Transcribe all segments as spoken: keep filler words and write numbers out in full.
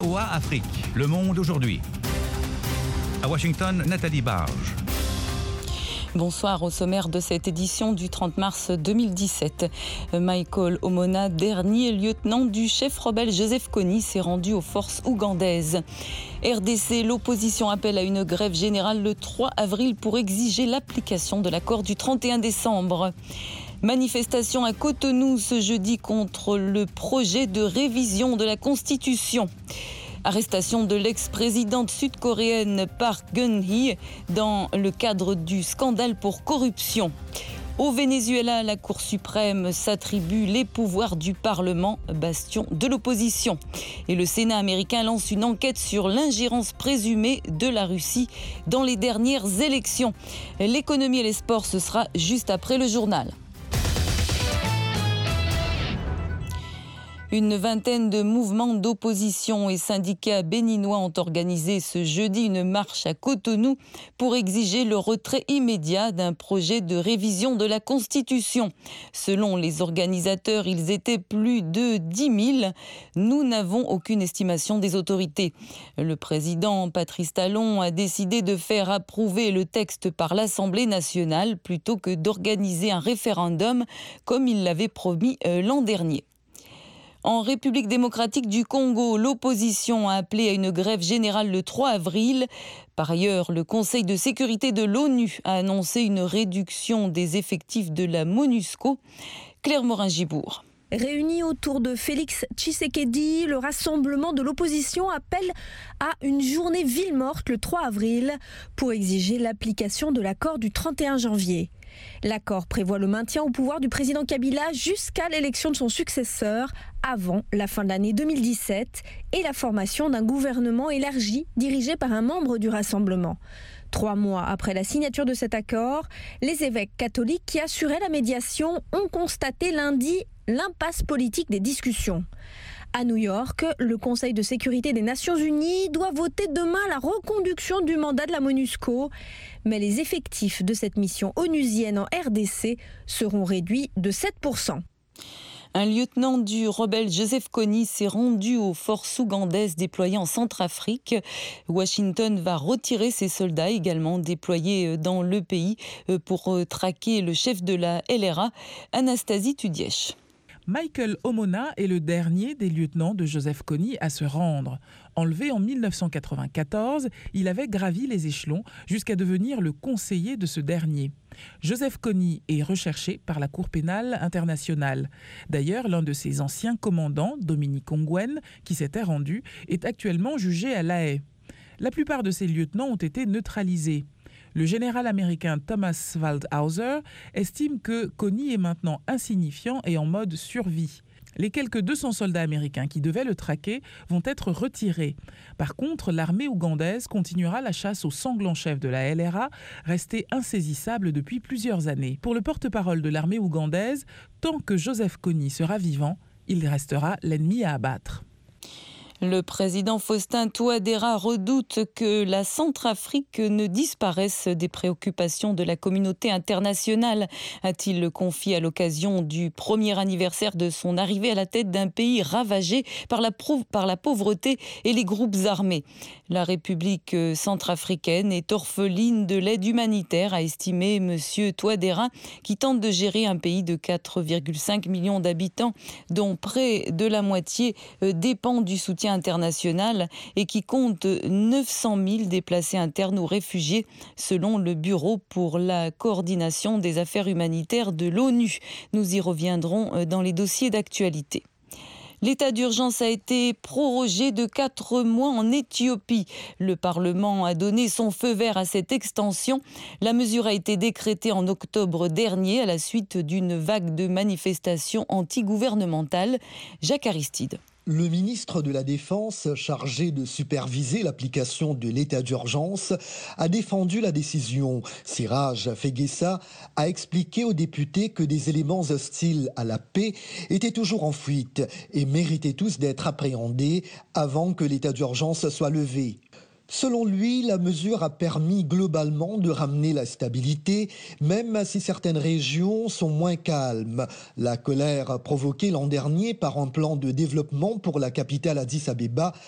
O A Afrique, Le Monde aujourd'hui. À Washington, Nathalie Barge. Bonsoir. Au sommaire de cette édition du trente mars deux mille dix-sept. Michael Omona, dernier lieutenant du chef rebelle Joseph Kony, s'est rendu aux forces ougandaises. R D C, l'opposition appelle à une grève générale le trois avril pour exiger l'application de l'accord du trente et un décembre. Manifestation à Cotonou ce jeudi contre le projet de révision de la Constitution. Arrestation de l'ex-présidente sud-coréenne Park Geun-hye dans le cadre du scandale pour corruption. Au Venezuela, la Cour suprême s'attribue les pouvoirs du Parlement, bastion de l'opposition. Et le Sénat américain lance une enquête sur l'ingérence présumée de la Russie dans les dernières élections. L'économie et les sports, ce sera juste après le journal. Une vingtaine de mouvements d'opposition et syndicats béninois ont organisé ce jeudi une marche à Cotonou pour exiger le retrait immédiat d'un projet de révision de la Constitution. Selon les organisateurs, ils étaient plus de dix mille. Nous n'avons aucune estimation des autorités. Le président Patrice Talon a décidé de faire approuver le texte par l'Assemblée nationale plutôt que d'organiser un référendum comme il l'avait promis l'an dernier. En République démocratique du Congo, l'opposition a appelé à une grève générale le trois avril. Par ailleurs, le Conseil de sécurité de l'ONU a annoncé une réduction des effectifs de la MONUSCO. Claire Morin-Gibourg. Réunis autour de Félix Tshisekedi, le rassemblement de l'opposition appelle à une journée ville morte le trois avril pour exiger l'application de l'accord du trente et un janvier. L'accord prévoit le maintien au pouvoir du président Kabila jusqu'à l'élection de son successeur avant la fin de l'année deux mille dix-sept et la formation d'un gouvernement élargi dirigé par un membre du rassemblement. Trois mois après la signature de cet accord, les évêques catholiques qui assuraient la médiation ont constaté lundi l'impasse politique des discussions. À New York, le Conseil de sécurité des Nations Unies doit voter demain la reconduction du mandat de la MONUSCO. Mais les effectifs de cette mission onusienne en R D C seront réduits de sept pour cent. Un lieutenant du rebelle Joseph Kony s'est rendu aux forces ougandaises déployées en Centrafrique. Washington va retirer ses soldats également déployés dans le pays pour traquer le chef de la L R A, Anastasie Tudièche. Michael Omona est le dernier des lieutenants de Joseph Kony à se rendre. Enlevé en mille neuf cent quatre-vingt-quatorze, il avait gravi les échelons jusqu'à devenir le conseiller de ce dernier. Joseph Kony est recherché par la Cour pénale internationale. D'ailleurs, l'un de ses anciens commandants, Dominique Ongwen, qui s'était rendu, est actuellement jugé à La Haye. La plupart de ces lieutenants ont été neutralisés. Le général américain Thomas Waldhauser estime que Kony est maintenant insignifiant et en mode survie. Les quelques deux cents soldats américains qui devaient le traquer vont être retirés. Par contre, l'armée ougandaise continuera la chasse au sanglant chef de la L R A, resté insaisissable depuis plusieurs années. Pour le porte-parole de l'armée ougandaise, tant que Joseph Kony sera vivant, il restera l'ennemi à abattre. Le président Faustin Touadéra redoute que la Centrafrique ne disparaisse des préoccupations de la communauté internationale, a-t-il confié à l'occasion du premier anniversaire de son arrivée à la tête d'un pays ravagé par la, prou- par la pauvreté et les groupes armés. La République centrafricaine est orpheline de l'aide humanitaire, a estimé M. Touadéra, qui tente de gérer un pays de quatre virgule cinq millions d'habitants, dont près de la moitié dépend du soutien international et qui compte neuf cent mille déplacés internes ou réfugiés selon le Bureau pour la coordination des affaires humanitaires de l'ONU. Nous y reviendrons dans les dossiers d'actualité. L'état d'urgence a été prorogé de quatre mois en Éthiopie. Le Parlement a donné son feu vert à cette extension. La mesure a été décrétée en octobre dernier à la suite d'une vague de manifestations antigouvernementales. Jacques Aristide. Le ministre de la Défense, chargé de superviser l'application de l'état d'urgence, a défendu la décision. Siraj Fegessa a expliqué aux députés que des éléments hostiles à la paix étaient toujours en fuite et méritaient tous d'être appréhendés avant que l'état d'urgence soit levé. Selon lui, la mesure a permis globalement de ramener la stabilité, même si certaines régions sont moins calmes. La colère provoquée l'an dernier par un plan de développement pour la capitale Addis Abeba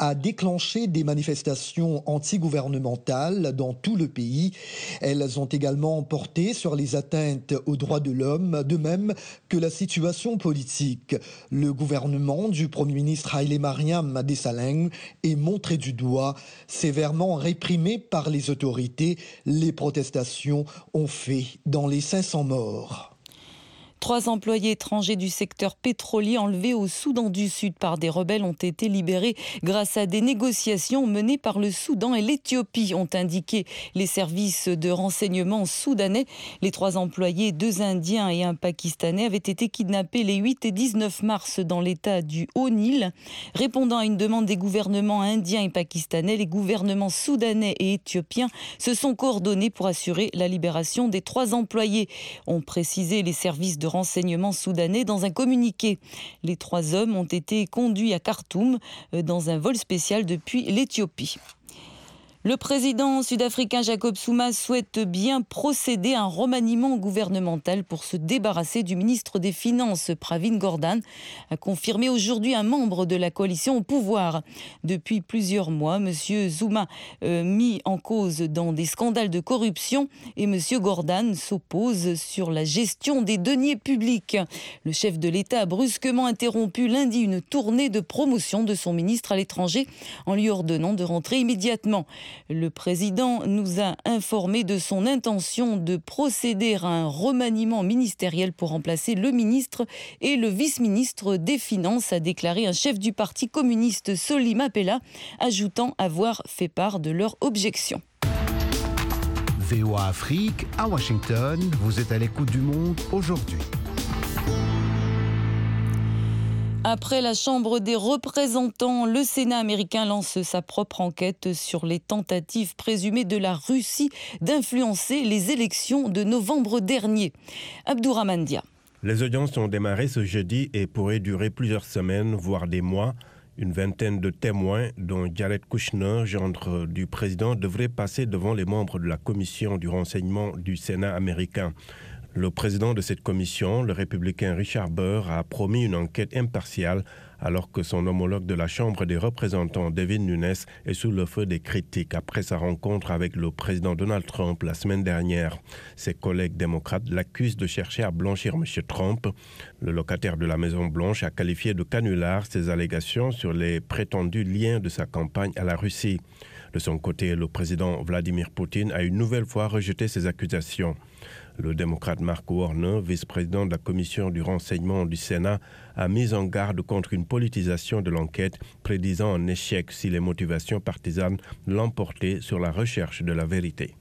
a déclenché des manifestations antigouvernementales dans tout le pays. Elles ont également porté sur les atteintes aux droits de l'homme, de même que la situation politique. Le gouvernement du Premier ministre Haïlé Mariam Desalegn est montré du doigt, sévèrement réprimé par les autorités. Les protestations ont fait dans les cinq cents morts. Trois employés étrangers du secteur pétrolier enlevés au Soudan du Sud par des rebelles ont été libérés grâce à des négociations menées par le Soudan et l'Éthiopie, ont indiqué les services de renseignement soudanais. Les trois employés, deux Indiens et un Pakistanais, avaient été kidnappés les huit et dix-neuf mars dans l'état du Haut-Nil. Répondant à une demande des gouvernements indiens et pakistanais, les gouvernements soudanais et éthiopiens se sont coordonnés pour assurer la libération des trois employés, ont précisé les services de renseignement soudanais dans un communiqué. Les trois hommes ont été conduits à Khartoum dans un vol spécial depuis l'Éthiopie. Le président sud-africain Jacob Zuma souhaite bien procéder à un remaniement gouvernemental pour se débarrasser du ministre des Finances, Pravin Gordhan, a confirmé aujourd'hui un membre de la coalition au pouvoir. Depuis plusieurs mois, M. Zuma euh, mis en cause dans des scandales de corruption et M. Gordhan s'oppose sur la gestion des deniers publics. Le chef de l'État a brusquement interrompu lundi une tournée de promotion de son ministre à l'étranger en lui ordonnant de rentrer immédiatement. Le président nous a informé de son intention de procéder à un remaniement ministériel pour remplacer le ministre et le vice-ministre des Finances, a déclaré un chef du parti communiste, Solly Mapela, ajoutant avoir fait part de leur objection. V O A Afrique, à Washington, vous êtes à l'écoute du monde aujourd'hui. Après la Chambre des représentants, le Sénat américain lance sa propre enquête sur les tentatives présumées de la Russie d'influencer les élections de novembre dernier. Abdourahmane Dia. Les audiences ont démarré ce jeudi et pourraient durer plusieurs semaines, voire des mois. Une vingtaine de témoins, dont Jared Kushner, gendre du président, devraient passer devant les membres de la commission du renseignement du Sénat américain. Le président de cette commission, le républicain Richard Burr, a promis une enquête impartiale alors que son homologue de la Chambre des représentants, Devin Nunes, est sous le feu des critiques après sa rencontre avec le président Donald Trump la semaine dernière. Ses collègues démocrates l'accusent de chercher à blanchir M. Trump. Le locataire de la Maison-Blanche a qualifié de canular ses allégations sur les prétendus liens de sa campagne à la Russie. De son côté, le président Vladimir Poutine a une nouvelle fois rejeté ces accusations. Le démocrate Mark Warner, vice-président de la commission du renseignement du Sénat, a mis en garde contre une politisation de l'enquête, prédisant un échec si les motivations partisanes l'emportaient sur la recherche de la vérité.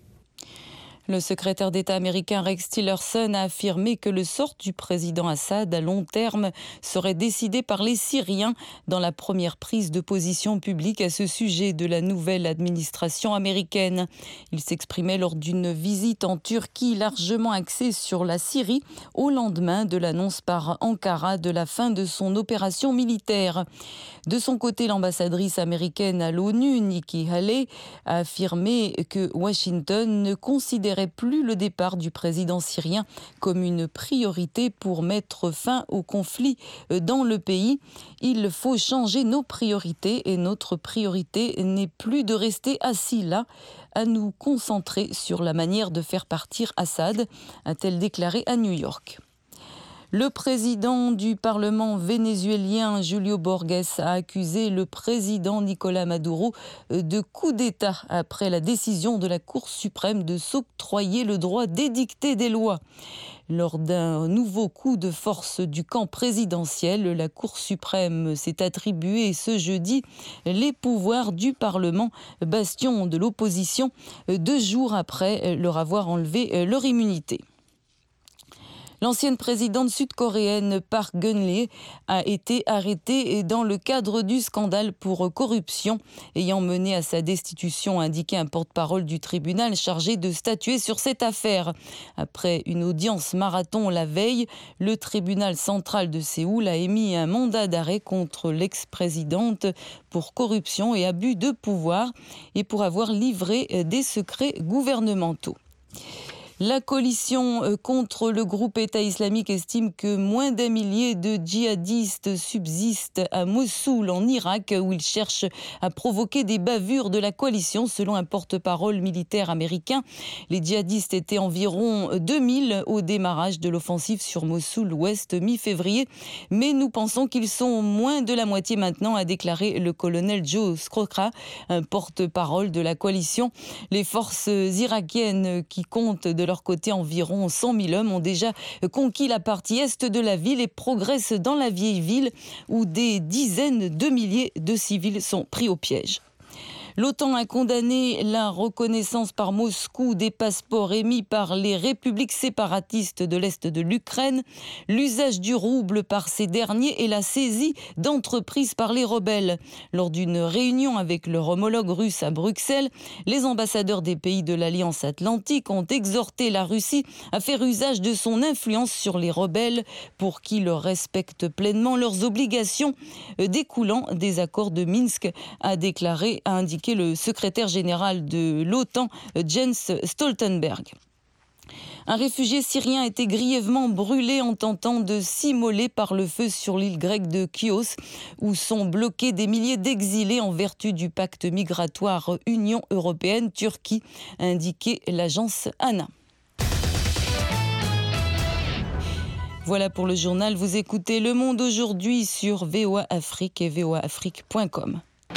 Le secrétaire d'État américain Rex Tillerson a affirmé que le sort du président Assad à long terme serait décidé par les Syriens dans la première prise de position publique à ce sujet de la nouvelle administration américaine. Il s'exprimait lors d'une visite en Turquie largement axée sur la Syrie au lendemain de l'annonce par Ankara de la fin de son opération militaire. De son côté, l'ambassadrice américaine à l'ONU, Nikki Haley, a affirmé que Washington ne considérait plus le départ du président syrien comme une priorité pour mettre fin au conflit dans le pays. Il faut changer nos priorités et notre priorité n'est plus de rester assis là, à nous concentrer sur la manière de faire partir Assad, a-t-elle déclaré à New York. Le président du Parlement vénézuélien, Julio Borges, a accusé le président Nicolás Maduro de coup d'État après la décision de la Cour suprême de s'octroyer le droit d'édicter des lois. Lors d'un nouveau coup de force du camp présidentiel, la Cour suprême s'est attribué ce jeudi les pouvoirs du Parlement, bastion de l'opposition, deux jours après leur avoir enlevé leur immunité. L'ancienne présidente sud-coréenne Park Geun-hye a été arrêtée dans le cadre du scandale pour corruption ayant mené à sa destitution, a indiqué un porte-parole du tribunal chargé de statuer sur cette affaire. Après une audience marathon la veille, le tribunal central de Séoul a émis un mandat d'arrêt contre l'ex-présidente pour corruption et abus de pouvoir et pour avoir livré des secrets gouvernementaux. La coalition contre le groupe État islamique estime que moins d'un millier de djihadistes subsistent à Mossoul, en Irak, où ils cherchent à provoquer des bavures de la coalition, selon un porte-parole militaire américain. Les djihadistes étaient environ deux mille au démarrage de l'offensive sur Mossoul-Ouest mi-février, mais nous pensons qu'ils sont moins de la moitié maintenant, a déclaré le colonel Joe Scrocra, un porte-parole de la coalition. Les forces irakiennes, qui comptent de leur côté environ cent mille hommes, ont déjà conquis la partie est de la ville et progressent dans la vieille ville où des dizaines de milliers de civils sont pris au piège. L'OTAN a condamné la reconnaissance par Moscou des passeports émis par les républiques séparatistes de l'Est de l'Ukraine, l'usage du rouble par ces derniers et la saisie d'entreprises par les rebelles. Lors d'une réunion avec leur homologue russe à Bruxelles, les ambassadeurs des pays de l'Alliance Atlantique ont exhorté la Russie à faire usage de son influence sur les rebelles pour qu'ils respectent pleinement leurs obligations découlant des accords de Minsk, a déclaré, a indiqué le secrétaire général de l'OTAN, Jens Stoltenberg. Un réfugié syrien a été grièvement brûlé en tentant de s'immoler par le feu sur l'île grecque de Chios, où sont bloqués des milliers d'exilés en vertu du pacte migratoire Union européenne-Turquie, a indiqué l'agence ANA. Voilà pour le journal. Vous écoutez Le Monde aujourd'hui sur V O A Afrique et v o a afrique point com.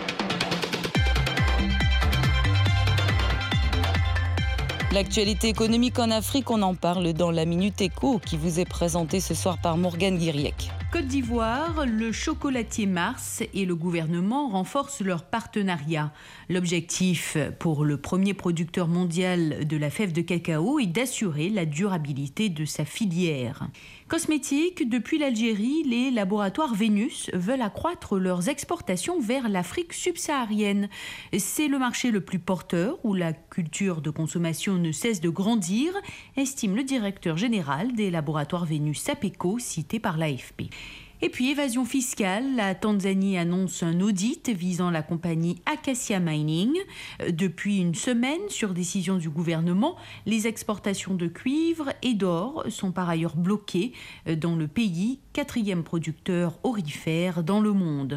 L'actualité économique en Afrique, on en parle dans la Minute Éco qui vous est présentée ce soir par Morgane Guiriec. Côte d'Ivoire, le chocolatier Mars et le gouvernement renforcent leur partenariat. L'objectif pour le premier producteur mondial de la fève de cacao est d'assurer la durabilité de sa filière. Cosmétique, depuis l'Algérie, les laboratoires Vénus veulent accroître leurs exportations vers l'Afrique subsaharienne. C'est le marché le plus porteur où la culture de consommation ne cesse de grandir, estime le directeur général des laboratoires Vénus Sapeco, cité par l'A F P. Et puis, évasion fiscale, la Tanzanie annonce un audit visant la compagnie Acacia Mining. Depuis une semaine, sur décision du gouvernement, les exportations de cuivre et d'or sont par ailleurs bloquées dans le pays, quatrième producteur aurifère dans le monde.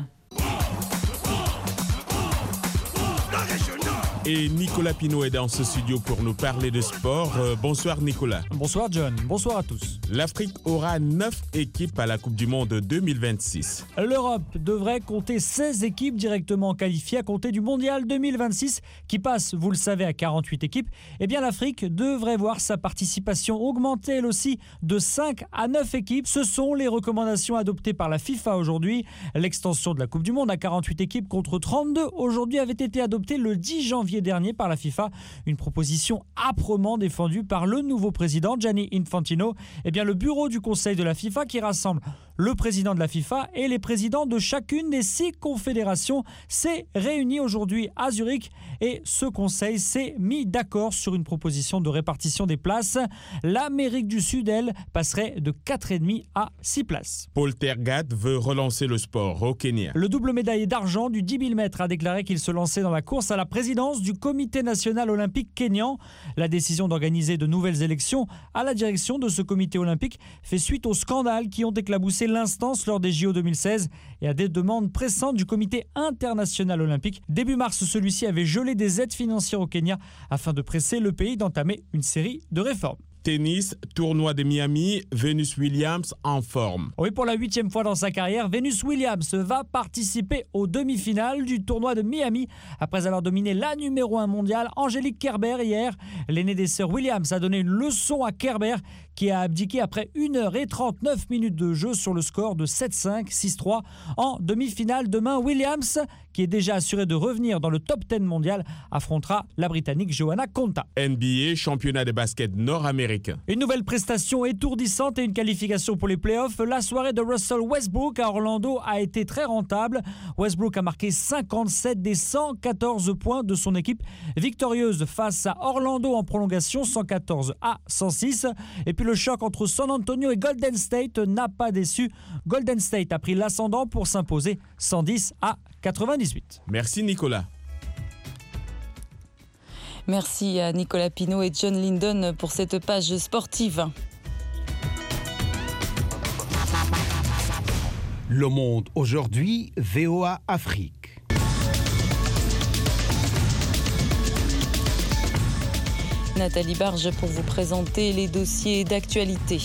Et Nicolas Pinault est dans ce studio pour nous parler de sport. Euh, bonsoir Nicolas. Bonsoir John, bonsoir à tous. L'Afrique aura neuf équipes à la Coupe du Monde deux mille vingt-six. L'Europe devrait compter seize équipes directement qualifiées à compter du Mondial deux mille vingt-six qui passe, vous le savez, à quarante-huit équipes. Eh bien l'Afrique devrait voir sa participation augmenter elle aussi de cinq à neuf équipes. Ce sont les recommandations adoptées par la FIFA aujourd'hui. L'extension de la Coupe du Monde à quarante-huit équipes contre trente-deux aujourd'hui avait été adoptée le dix janvier dernier par la FIFA, une proposition âprement défendue par le nouveau président Gianni Infantino. Eh bien, le bureau du Conseil de la FIFA, qui rassemble le président de la FIFA et les présidents de chacune des six confédérations, s'est réuni aujourd'hui à Zurich et ce conseil s'est mis d'accord sur une proposition de répartition des places. L'Amérique du Sud, elle, passerait de quatre virgule cinq à six places. Paul Tergat veut relancer le sport au Kenya. Le double médaillé d'argent du dix mille mètres a déclaré qu'il se lançait dans la course à la présidence du Comité national olympique kényan. La décision d'organiser de nouvelles élections à la direction de ce comité olympique fait suite aux scandales qui ont éclaboussé l'instance lors des J O deux mille seize et à des demandes pressantes du Comité international olympique. Début mars, celui-ci avait gelé des aides financières au Kenya afin de presser le pays d'entamer une série de réformes. Tennis, tournoi de Miami, Venus Williams en forme. Oui, pour la huitième fois dans sa carrière, Venus Williams va participer aux demi-finales du tournoi de Miami après avoir dominé la numéro un mondiale, Angélique Kerber, hier. L'aînée des sœurs Williams a donné une leçon à Kerber qui a abdiqué après une heure trente-neuf minutes de jeu sur le score de sept cinq, six trois. En demi-finale demain, Williams, qui est déjà assuré de revenir dans le top dix mondial, affrontera la Britannique Johanna Konta. N B A, championnat de basket nord-américain. Une nouvelle prestation étourdissante et une qualification pour les playoffs. La soirée de Russell Westbrook à Orlando a été très rentable. Westbrook a marqué cinquante-sept des cent quatorze points de son équipe, victorieuse face à Orlando en prolongation, cent quatorze à cent six. Et puis le choc entre San Antonio et Golden State n'a pas déçu. Golden State a pris l'ascendant pour s'imposer cent dix à quatre-vingt-dix-huit. Merci Nicolas. Merci à Nicolas Pinault et John Linden pour cette page sportive. Le Monde aujourd'hui, V O A Afrique. Nathalie Barge pour vous présenter les dossiers d'actualité.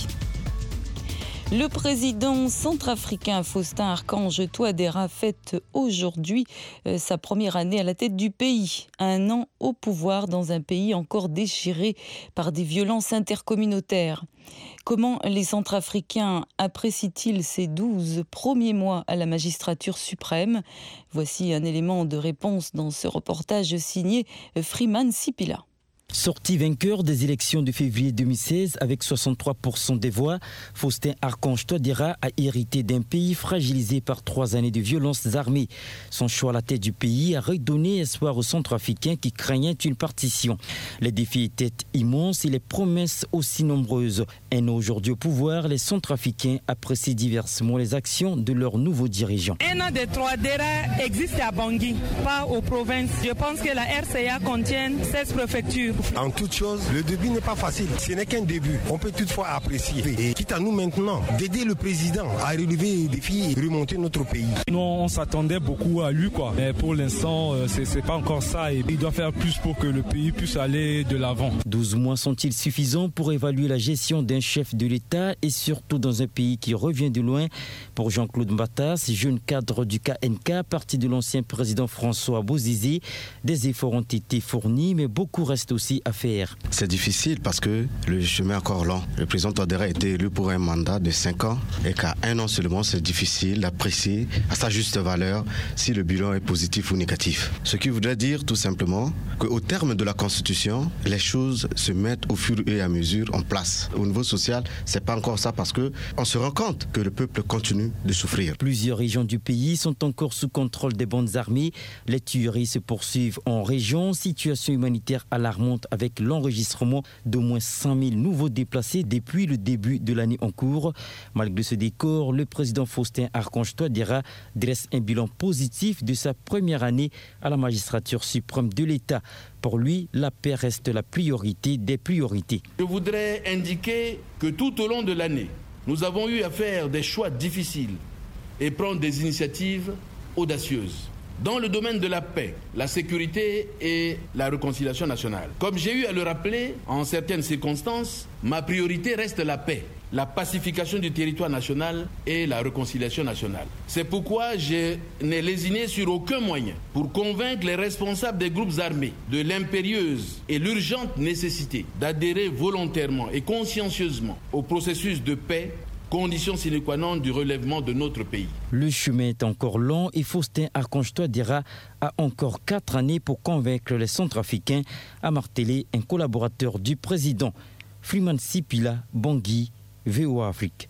Le président centrafricain Faustin Archange Touadéra fête aujourd'hui sa première année à la tête du pays. Un an au pouvoir dans un pays encore déchiré par des violences intercommunautaires. Comment les Centrafricains apprécient-ils ces douze premiers mois à la magistrature suprême ? Voici un élément de réponse dans ce reportage signé Freeman Sipila. Sorti vainqueur des élections de février deux mille seize avec soixante-trois pour cent des voix, Faustin Archange Touadéra a hérité d'un pays fragilisé par trois années de violences armées. Son choix à la tête du pays a redonné espoir aux Centrafricains qui craignaient une partition. Les défis étaient immenses et les promesses aussi nombreuses. Un an aujourd'hui au pouvoir, les Centrafricains apprécient diversement les actions de leurs nouveaux dirigeants. Un an de Touadéra existe à Bangui, pas aux provinces. Je pense que la R C A contient seize préfectures. En toute chose, le début n'est pas facile. Ce n'est qu'un début. On peut toutefois apprécier. Et quitte à nous maintenant d'aider le président à relever les défis et remonter notre pays. Nous, on s'attendait beaucoup à lui, quoi. Mais pour l'instant, c'est, c'est pas encore ça. Et il doit faire plus pour que le pays puisse aller de l'avant. douze mois sont-ils suffisants pour évaluer la gestion d'un chef de l'État et surtout dans un pays qui revient de loin? Pour Jean-Claude Mbatas, jeune cadre du K N K, parti de l'ancien président François Bozizé, des efforts ont été fournis, mais beaucoup reste aussi à faire. C'est difficile parce que le chemin est encore long. Le président Touadéra a été élu pour un mandat de cinq ans et qu'à un an seulement, c'est difficile d'apprécier à sa juste valeur si le bilan est positif ou négatif. Ce qui voudrait dire tout simplement qu'au terme de la Constitution, les choses se mettent au fur et à mesure en place. Au niveau social, c'est pas encore ça parce que on se rend compte que le peuple continue de souffrir. Plusieurs régions du pays sont encore sous contrôle des bandes armées. Les tueries se poursuivent en région. Situation humanitaire alarmante avec l'enregistrement d'au moins cent mille nouveaux déplacés depuis le début de l'année en cours. Malgré ce décor, le président Faustin Archange Touadéra dresse un bilan positif de sa première année à la magistrature suprême de l'État. Pour lui, la paix reste la priorité des priorités. Je voudrais indiquer que tout au long de l'année, nous avons eu à faire des choix difficiles et prendre des initiatives audacieuses. Dans le domaine de la paix, la sécurité et la réconciliation nationale. Comme j'ai eu à le rappeler en certaines circonstances, ma priorité reste la paix, la pacification du territoire national et la réconciliation nationale. C'est pourquoi je n'ai lésiné sur aucun moyen pour convaincre les responsables des groupes armés de l'impérieuse et l'urgente nécessité d'adhérer volontairement et consciencieusement au processus de paix, condition sine qua non du relèvement de notre pays. Le chemin est encore long et Faustin Archange Touadéra a encore quatre années pour convaincre les Centrafricains, a martelé un collaborateur du président. Freeman Sipila, Bangui, V O A Afrique.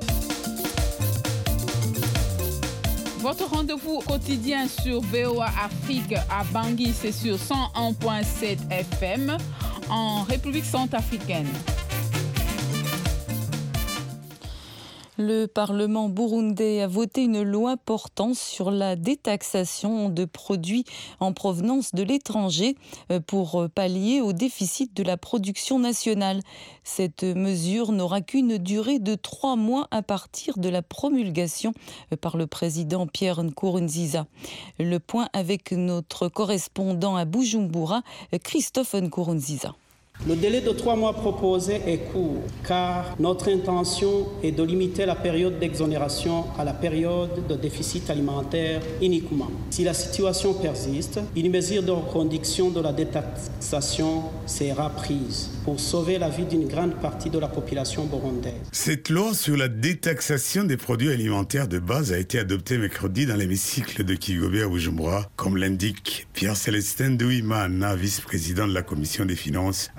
Votre rendez-vous quotidien sur V O A Afrique à Bangui, c'est sur cent un virgule sept F M en République centrafricaine. Le Parlement burundais a voté une loi portant sur la détaxation de produits en provenance de l'étranger pour pallier au déficit de la production nationale. Cette mesure n'aura qu'une durée de trois mois à partir de la promulgation par le président Pierre Nkurunziza. Le point avec notre correspondant à Bujumbura, Christophe Nkurunziza. Le délai de trois mois proposé est court, car notre intention est de limiter la période d'exonération à la période de déficit alimentaire uniquement. Si la situation persiste, une mesure de reconduction de la détaxation sera prise pour sauver la vie d'une grande partie de la population burundaise. Cette loi sur la détaxation des produits alimentaires de base a été adoptée mercredi dans l'hémicycle de Kigobe à Bujumbura, comme l'indique Pierre-Célestin Douimana, vice-président de la Commission des finances,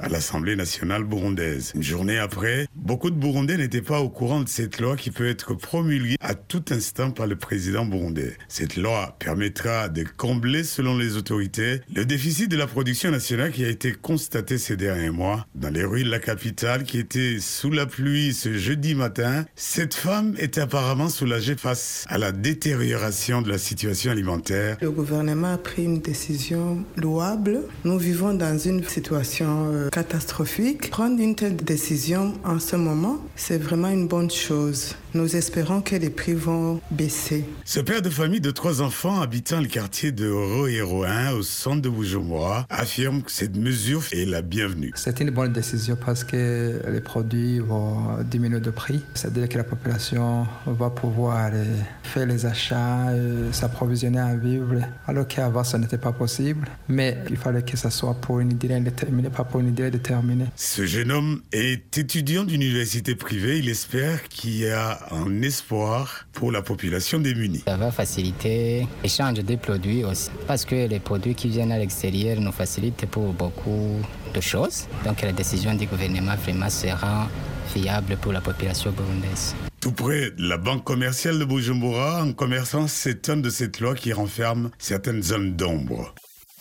à l'Assemblée nationale burundaise. Une journée après, beaucoup de Burundais n'étaient pas au courant de cette loi qui peut être promulguée à tout instant par le président burundais. Cette loi permettra de combler, selon les autorités, le déficit de la production nationale qui a été constaté ces derniers mois. Dans les rues de la capitale qui étaient sous la pluie ce jeudi matin, cette femme est apparemment soulagée face à la détérioration de la situation alimentaire. Le gouvernement a pris une décision louable. Nous vivons dans une situation euh, catastrophique. Prendre une telle décision en ce moment, c'est vraiment une bonne chose. Nous espérons que les prix vont baisser. Ce père de famille de trois enfants habitant le quartier de Rohéroin au centre de Bujumbura affirme que cette mesure est la bienvenue. C'est une bonne décision parce que les produits vont diminuer de prix. C'est-à-dire que la population va pouvoir faire les achats, s'approvisionner en vivres, alors qu'avant ça n'était pas possible. Mais il fallait que ça soit pour une durée indéterminée, pas pour une durée déterminée. Ce jeune homme est étudiant d'université privée. Il espère qu'il y a un espoir pour la population démunie. Ça va faciliter l'échange des produits aussi, parce que les produits qui viennent à l'extérieur nous facilitent pour beaucoup de choses. Donc la décision du gouvernement vraiment sera fiable pour la population burundaise. Tout près de la banque commerciale de Bujumbura, un commerçant s'étonne de cette loi qui renferme certaines zones d'ombre.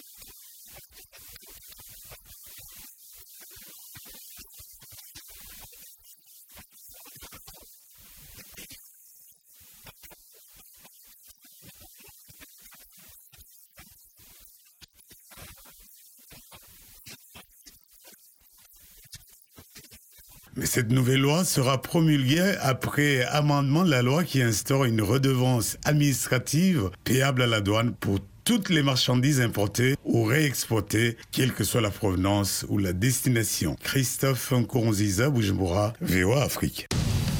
Mais cette nouvelle loi sera promulguée après amendement de la loi qui instaure une redevance administrative payable à la douane pour toutes les marchandises importées ou réexportées, quelle que soit la provenance ou la destination. Christophe Nkurunziza, Bujumbura, V O A Afrique.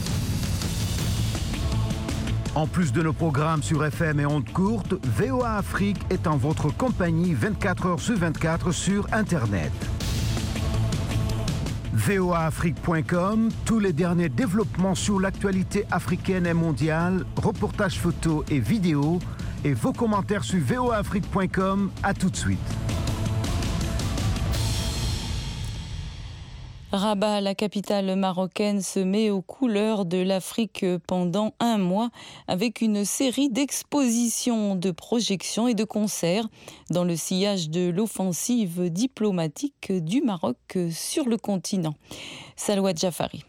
En plus de nos programmes sur F M et ondes courtes, V O A Afrique est en votre compagnie vingt-quatre heures sur vingt-quatre sur Internet. V O A Afrique point com, tous les derniers développements sur l'actualité africaine et mondiale, reportages photos et vidéos, et vos commentaires sur V O A Afrique point com. À tout de suite. Rabat, la capitale marocaine, se met aux couleurs de l'Afrique pendant un mois avec une série d'expositions, de projections et de concerts dans le sillage de l'offensive diplomatique du Maroc sur le continent. Salwa Jafari.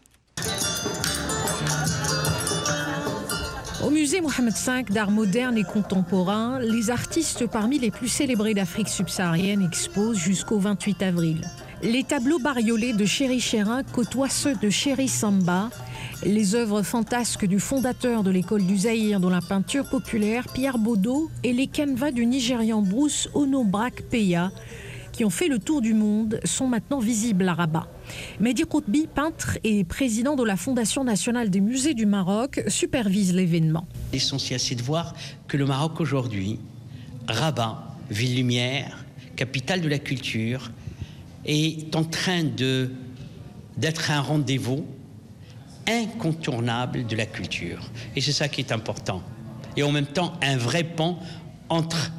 Au musée Mohamed cinq d'art moderne et contemporain, les artistes parmi les plus célébrés d'Afrique subsaharienne exposent jusqu'au vingt-huit avril. Les tableaux bariolés de Chéri Chérin côtoient ceux de Chéri Samba, les œuvres fantasques du fondateur de l'école du Zaïre dans la peinture populaire, Pierre Bodo, et les canevas du Nigérian Bruce Onobrak Peya, qui ont fait le tour du monde, sont maintenant visibles à Rabat. Mehdi Koutbi, peintre et président de la Fondation nationale des musées du Maroc, supervise l'événement. L'essentiel, c'est de voir que le Maroc aujourd'hui, Rabat, ville lumière, capitale de la culture, est en train de, d'être un rendez-vous incontournable de la culture. Et c'est ça qui est important. Et en même temps, un vrai pont entre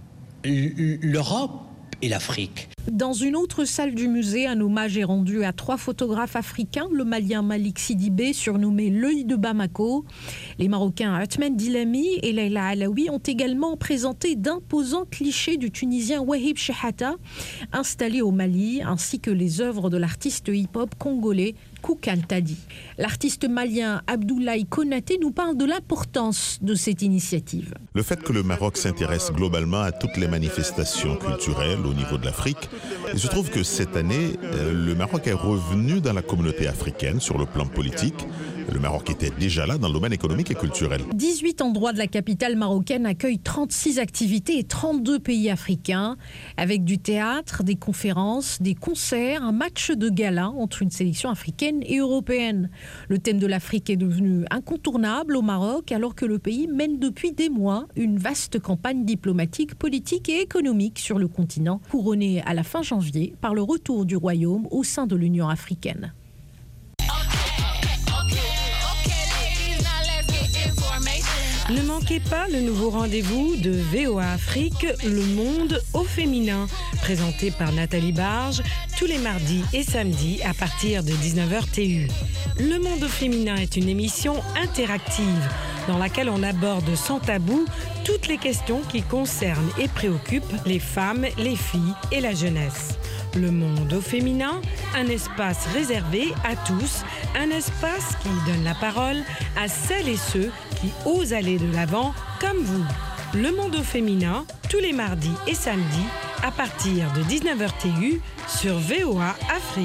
l'Europe et l'Afrique. Dans une autre salle du musée, un hommage est rendu à trois photographes africains, le Malien Malik Sidibé, surnommé l'œil de Bamako. Les Marocains Atman Dilami et Leila Alaoui ont également présenté d'imposants clichés du Tunisien Wahib Chehata, installé au Mali, ainsi que les œuvres de l'artiste hip-hop congolais Koukan Tadi. L'artiste malien Abdoulaye Konaté nous parle de l'importance de cette initiative. Le fait que le Maroc s'intéresse globalement à toutes les manifestations culturelles au niveau de l'Afrique, il se trouve que cette année, le Maroc est revenu dans la communauté africaine sur le plan politique. Le Maroc était déjà là dans le domaine économique et culturel. dix-huit endroits de la capitale marocaine accueillent trente-six activités et trente-deux pays africains, avec du théâtre, des conférences, des concerts, un match de gala entre une sélection africaine et européenne. Le thème de l'Afrique est devenu incontournable au Maroc, alors que le pays mène depuis des mois une vaste campagne diplomatique, politique et économique sur le continent, couronnée à la fin janvier par le retour du royaume au sein de l'Union africaine. Le manque manquez pas le nouveau rendez-vous de V O A Afrique, le monde au féminin, présenté par Nathalie Barge tous les mardis et samedis à partir de dix-neuf heures T U. Le monde au féminin est une émission interactive dans laquelle on aborde sans tabou toutes les questions qui concernent et préoccupent les femmes, les filles et la jeunesse. Le monde au féminin, un espace réservé à tous, un espace qui donne la parole à celles et ceux qui osent aller de l'avant comme vous. Le monde au féminin, tous les mardis et samedis à partir de dix-neuf heures T U sur V O A Afrique.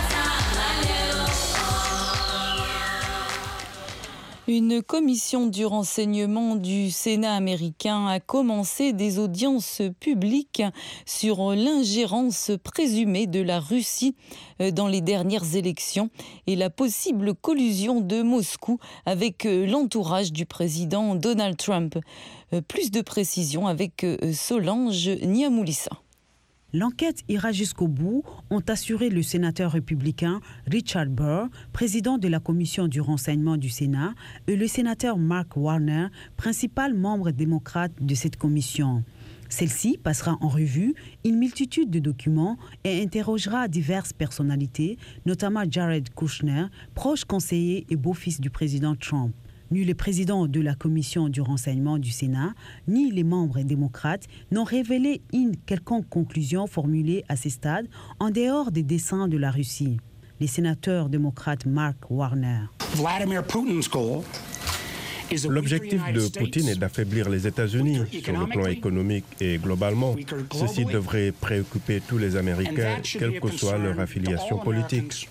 Une commission du renseignement du Sénat américain a commencé des audiences publiques sur l'ingérence présumée de la Russie dans les dernières élections et la possible collusion de Moscou avec l'entourage du président Donald Trump. Plus de précisions avec Solange Niamoulissa. L'enquête ira jusqu'au bout, ont assuré le sénateur républicain Richard Burr, président de la commission du renseignement du Sénat, et le sénateur Mark Warner, principal membre démocrate de cette commission. Celle-ci passera en revue une multitude de documents et interrogera diverses personnalités, notamment Jared Kushner, proche conseiller et beau-fils du président Trump. Ni le président de la commission du renseignement du Sénat, ni les membres démocrates n'ont révélé une quelconque conclusion formulée à ce stade en dehors des desseins de la Russie. Le sénateur démocrate Mark Warner. Vladimir Putin's goal L'objectif de Poutine est d'affaiblir les États-Unis sur le plan économique et globalement. Ceci devrait préoccuper tous les Américains, quelle que soit leur affiliation politique.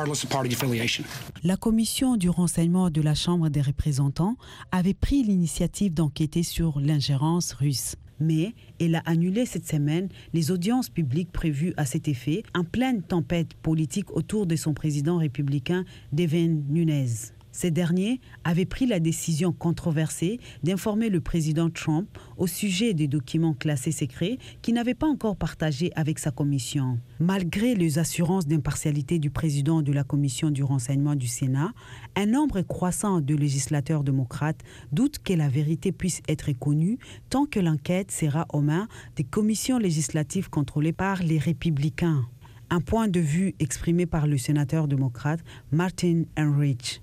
La commission du renseignement de la Chambre des représentants avait pris l'initiative d'enquêter sur l'ingérence russe. Mais elle a annulé cette semaine les audiences publiques prévues à cet effet en pleine tempête politique autour de son président républicain Devin Nunes. Ces derniers avaient pris la décision controversée d'informer le président Trump au sujet des documents classés secrets qu'il n'avait pas encore partagés avec sa commission. Malgré les assurances d'impartialité du président de la commission du renseignement du Sénat, un nombre croissant de législateurs démocrates doutent que la vérité puisse être connue tant que l'enquête sera aux mains des commissions législatives contrôlées par les républicains. Un point de vue exprimé par le sénateur démocrate Martin Heinrich.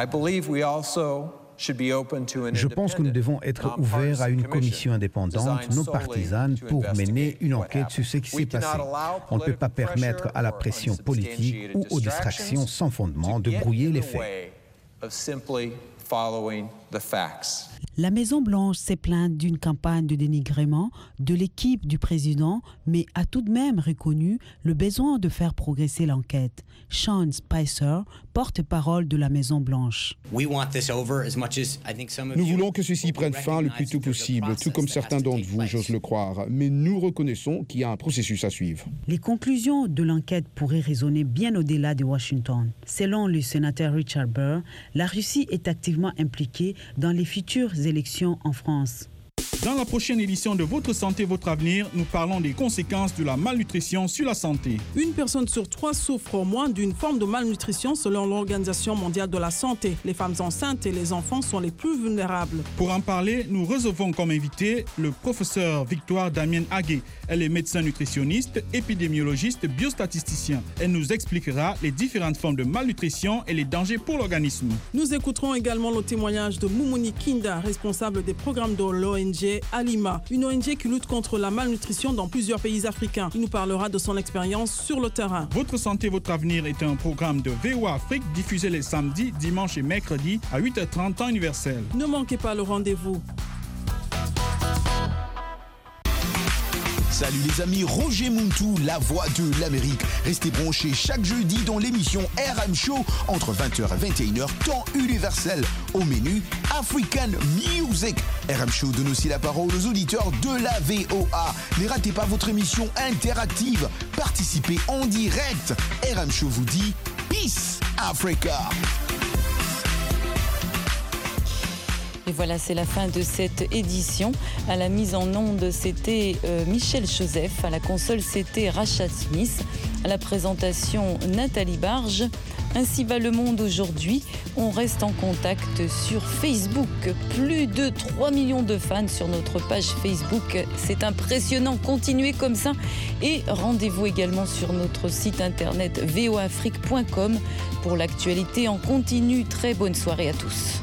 Je pense que nous devons être ouverts à une commission indépendante, non partisane, pour mener une enquête sur ce qui s'est passé. On ne peut pas permettre à la pression politique ou aux distractions sans fondement de brouiller les faits. La Maison-Blanche s'est plainte d'une campagne de dénigrement de l'équipe du président, mais a tout de même reconnu le besoin de faire progresser l'enquête. Sean Spicer, porte-parole de la Maison-Blanche. Nous voulons que ceci prenne fin le plus tôt possible, tout comme certains d'entre vous, j'ose le croire. Mais nous reconnaissons qu'il y a un processus à suivre. Les conclusions de l'enquête pourraient résonner bien au-delà de Washington. Selon le sénateur Richard Burr, la Russie est activement impliquée dans les futures élections en France. Dans la prochaine édition de Votre Santé, Votre Avenir, nous parlons des conséquences de la malnutrition sur la santé. Une personne sur trois souffre au moins d'une forme de malnutrition selon l'Organisation mondiale de la santé. Les femmes enceintes et les enfants sont les plus vulnérables. Pour en parler, nous recevons comme invité le professeur Victoire Damien Aguet. Elle est médecin nutritionniste, épidémiologiste, biostatisticien. Elle nous expliquera les différentes formes de malnutrition et les dangers pour l'organisme. Nous écouterons également le témoignage de Moumouni Kinda, responsable des programmes de l'O N G Alima, une O N G qui lutte contre la malnutrition dans plusieurs pays africains. Il nous parlera de son expérience sur le terrain. Votre santé, votre avenir est un programme de V O A Afrique diffusé les samedis, dimanches et mercredis à huit heures trente temps universel. Ne manquez pas le rendez-vous. Salut les amis, Roger Muntu, la voix de l'Amérique. Restez branchés chaque jeudi dans l'émission R M Show entre vingt heures et vingt et une heures temps universel. Au menu, African Music. R M Show donne aussi la parole aux auditeurs de la V O A. Ne ratez pas votre émission interactive. Participez en direct. R M Show vous dit Peace Africa. Et voilà, c'est la fin de cette édition. À la mise en onde, c'était euh, Michel Joseph. À la console, c'était Rachad Smith. À la présentation, Nathalie Barge. Ainsi va le monde aujourd'hui. On reste en contact sur Facebook. Plus de trois millions de fans sur notre page Facebook. C'est impressionnant. Continuez comme ça. Et rendez-vous également sur notre site internet v o afrique point com pour l'actualité en continu. Très bonne soirée à tous.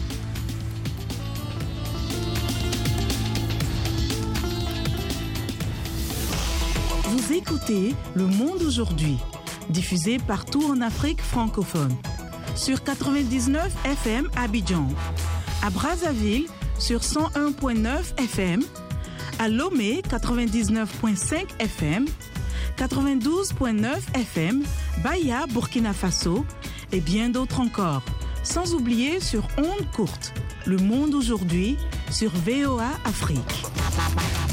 Vous écoutez Le Monde aujourd'hui, diffusé partout en Afrique francophone. Sur quatre-vingt-dix-neuf F M à Abidjan, à Brazzaville sur cent un virgule neuf F M, à Lomé quatre-vingt-dix-neuf virgule cinq F M, quatre-vingt-douze virgule neuf F M, Baya, Burkina Faso et bien d'autres encore. Sans oublier sur ondes courtes, Le Monde aujourd'hui sur V O A Afrique.